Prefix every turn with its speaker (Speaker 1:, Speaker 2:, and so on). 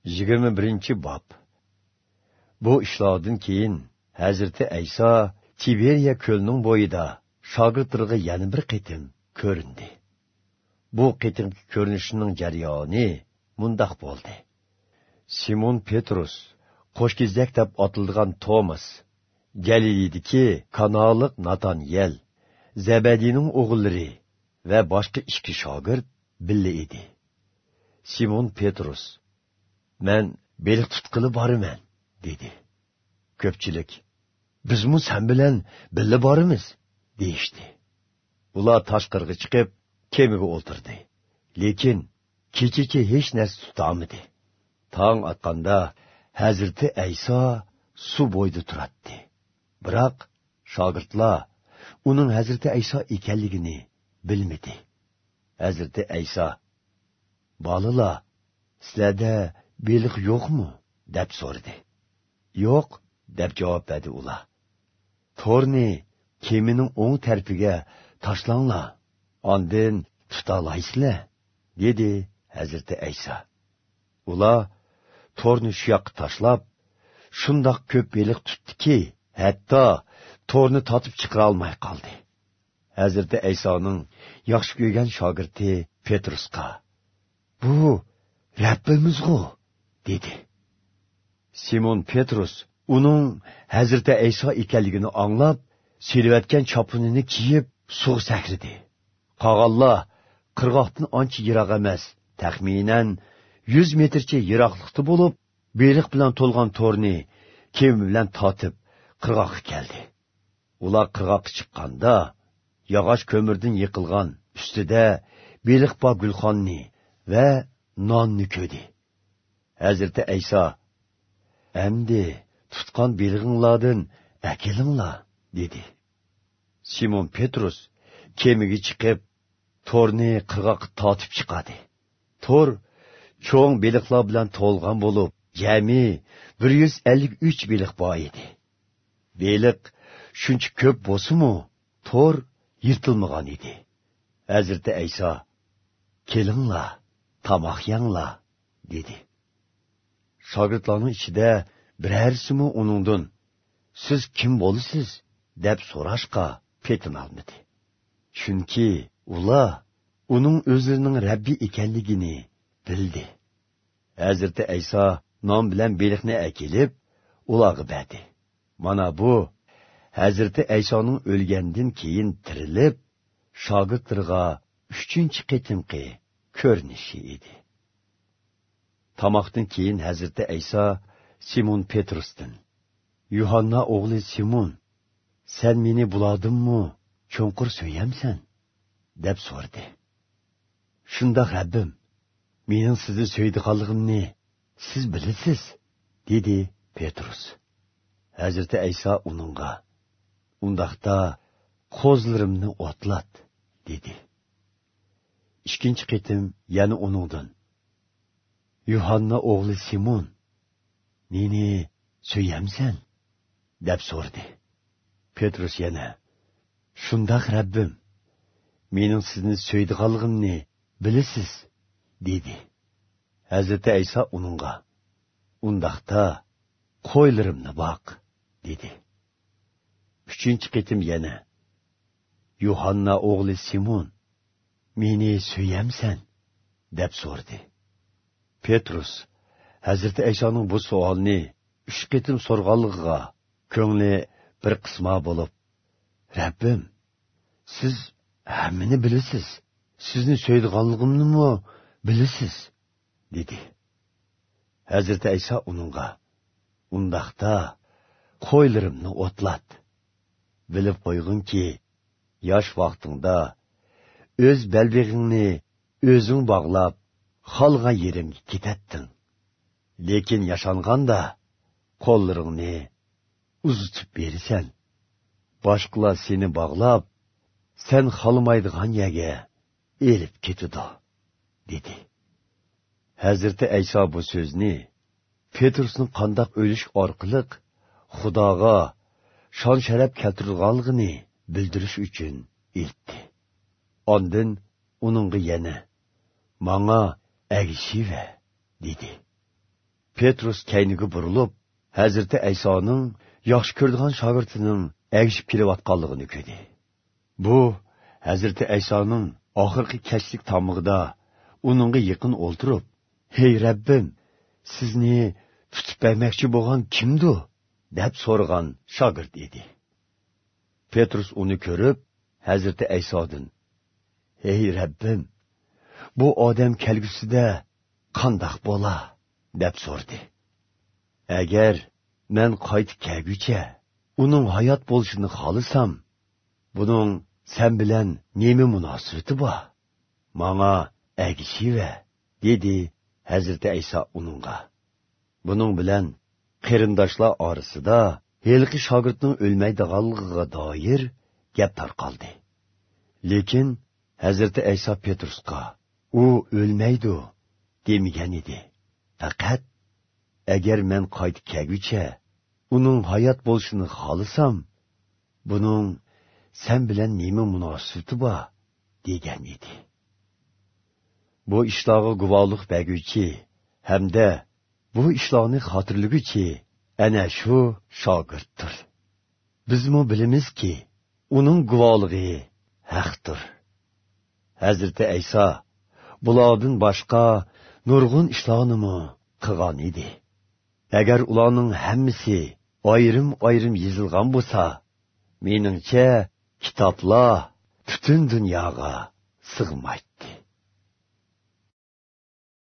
Speaker 1: 21 bob. Bu ishlardan keyin Hazreti Ayso Tiberiya ko'lining bo'yida shogirdlariga yana bir qitim ko'rindi. Bu qitimki ko'rinishining jarayoni mundaq bo'ldi. Simon Petrus, qo'shkizak deb otilgan Tomas, Galilidagi Kanaliq Natanyel, Zebediyning o'g'illari va boshqa ikki shogird birga edi. Simon Petrus: "Men beliq tutqili boraman", dedi. Ko'pchilik: "Bizmi sen bilan birga boramiz", deyishdi. Ular tashqariga chiqib, kemaga o'tirdi. Lekin kechacha hech narsa tutolmadi. Tong otganda Hazreti Ayso suv bo'yida turadi. Biroq shogirdlar uning Hazreti Ayso ekanligini bilmadi. Hazreti Ayso: "Bolalar, sizlarda beliq yo'qmi?" deb so'radi. "Yo'q", deb javob berdi ular. "To'rni kemining o'ng tarafiga tashlanglar, ondan tutolaysizlar", dedi Hazreti Ayso. Ular to'rni shu yoqqa tashlab, shundoq ko'p beliq tutdiki, hatto to'rni tatib chiqara olmay qoldi. Hazreti Aysoning yaxshi ko'rgan shogirdi Petrusga: "Bu Rabbimizg'u", dedi. Simon Petrus uning Hazreti Ayso ekanligini anglab, silvatgan chopunini kiyib suv sakridi. Qog'onlar qirg'oqdan ancha yiroq emas, taxminan 100 metrcha yiroqlikda bo'lib, beliq bilan to'lgan to'rni kema bilan totib qirg'oqqa keldi. Ular qirg'oqqa chiqqanda, yog'och ko'mirdan yiqilgan ustida beliq bor gulxonni va nonni ko'rdi. Hazreti Ayso: "Endi tutgan belig'inglardan akilinglar", dedi. Simon Petrus kemaga chiqib, to'rni qirg'oqqa tortib chiqadi. To'r cho'ng beliqlar bilan to'lgan bo'lib, jami 153 beliq bor edi. Beliq shuncha ko'p bo'lsa-mu, to'r yirtilmagan edi. Hazreti Ayso: "Kelinglar, tomoq yenglar", dedi. Shogirdlarning ichida birarsimu uningdan "Siz kim bo'lasiz?" deb so'rashqa petinolmadi. Chunki ular uning o'zining Rabbi ekanligini bildi. Hazreti Ayso non bilan beliqni akilib, ularga berdi. Mana bu Hazreti Aysoning o'lgandan keyin tirilib, shogirdlarga 3-chi qitimqi ko'rinishi edi. Tamoqdan keyin Hazreti Ayso Simon Petrusdan: "Yuhanna o'g'li Simon, sen meni buladimmi cho'nqur so'yamsan?" deb so'radi. "Shundoq Rabbim, mening sizni so'ydiganligimni siz bilasiz", dedi Petrus. Hazreti Ayso uningga: "Undaqda qo'zlarimni otlat", dedi. 2-chi qitim yana uningdan: "Yuhanna o'g'li Simon, meni so'yamsan?" deb so'radi. Petrus yana: "Shundoq Rabbim, mening sizni so'ydiganligimni bilasiz", dedi. Hazreti Ayso uningga: "Undaqda qo'ylarimni boq", dedi. 3-chi qitim yana: "Yuhanna o'g'li Simon, meni so'yamsan?" deb so'radi. Petrus Hazreti Aysoning bu savolni 3 qitim so'rganligiga ko'ngli bir qisma bo'lib: "Rabbim, siz hammani bilasiz, sizni so'ydiganligimni bilasiz", dedi. Hazreti Ayso uningga: "Undaqda qo'ylarimni otlat. Bilib qo'yg'inki, yosh vaqtingda o'z belbig'ingni o'zing bog'lab, xolgan yerimga ketatding. Lekin yashanganda qo'llaringni uzitib berasan. Boshqalar seni bog'lab, sen xolmaydigan yerga elib ketidi", dedi. Hazreti Ayso bu so'zni Petrusning qandoq o'lish orqali Xudoga shon sharaf keltirilganligini bildirish uchun aytdi. Ondan uningga yana: "Manga agishiva", dedi. Petrus kayniga burilib, Hazreti Aysoning yaxshi ko'rdigan shogirdining agishib kelayotganligini ko'rdi. Bu Hazreti Aysoning oxirgi kechlik tomig'ida uningga yaqin o'ltirib, "Hey Rabbim, sizni tutib bermoqchi bo'lgan kimdir?" deb so'ragan shogird edi. Petrus uni ko'rib, Hazreti Aysodan, "Hey Rabbim, bu odam kelgusida qandoq bo'la?" deb so'rdi. "Agar men qaytib kelguncha uning hayot bo'lishini xohlasam, buning sen bilan nima munosabati bor? Menga agishiva", dedi Hazreti Ayso uningga. Buning bilan qarindoshlar orasida helqi shogirdning o'lmaydiganligiga doir gap tarqaldi. Lekin Hazreti Ayso Petrusga u o'lmaydi demagan edi. Faqat agar men qaytib kelguncha uning hayot bo'lishini xohlasam, buning sen bilan nima munosabati bor degan edi. Bu ishlarga guvohlik berguvchi hamda bu ishlarni xotirlaguvchi ana shu shogirddir. Bizmi bilamizki, uning guvohligi haqdir. Hazreti Ayso bulardan boshqa nurg'un ishlarni qilgan edi. Agar ularning hammasi ayrim-ayrim yozilgan bo'lsa, meningcha kitoblar butun dunyoga sig'maydi.